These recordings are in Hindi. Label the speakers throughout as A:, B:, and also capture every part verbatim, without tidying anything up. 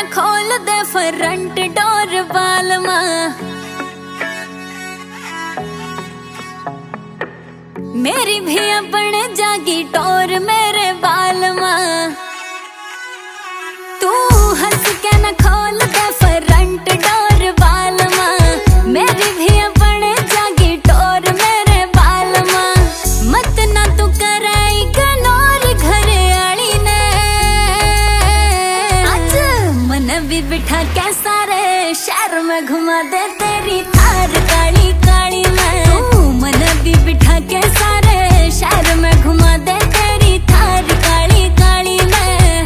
A: खोल दे फ्रंट डोर बालमा, मेरी भी अपने जागी टोर मेरे बालमा। तू हंस के न खोल दे फ्रंट डोर बालमा, मेरी भी अपने जागी टोर मेरे बालमा। मत ना तू कराई गनोर घर आली ने, आज मन भी बिठा के सारे शहर में घुमा दे तेरी थार काली काली में। तू मन भी बिठा के सारे शहर में घुमा दे तेरी थार काली काली में।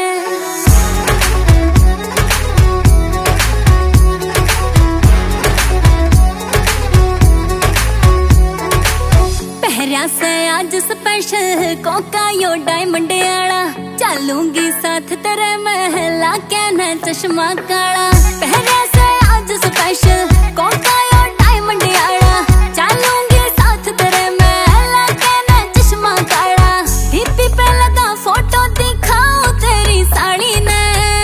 A: पहरिया से आज स्पेशल कोका यो डायमंड आला, चलूंगी साथ तेरे महला के न चश्मा काला। पहरिया से आज स्पेशल कोका यो डायमंड आला, चलूंगी साथ तेरे महला के न चश्मा काला। डीपी पे लगा फोटो दिखाओ तेरी साड़ी ने,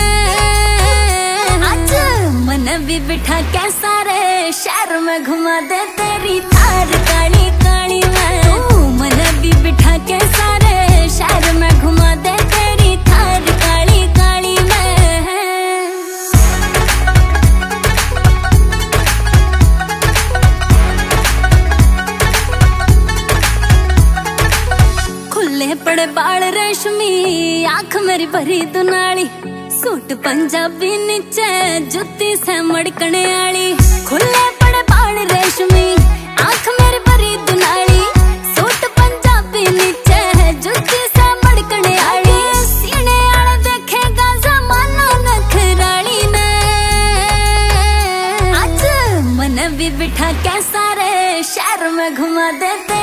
A: आज मन भी बिठा के सारे शहर में घुमा दे तेरी थार काली काली में। तू मन भी बिठा के सारे शहर में घुमा दे तेरी थार काली काली में। खुले पड़े बाल रेशमी, आंख मेरी भरी दुनाली, सूट पंजाबी नीचे जुत्ती से मड़कने आली। खुले पड़े बाल रेशमी, आंख मेरी भरी दुनाली, सूट पंजाबी नीचे जुत्ती से मड़कने आली। सीने आले देखेगा जमाना नखराली ने, आज मन भी बिठा के सारे शहर में घुमा देते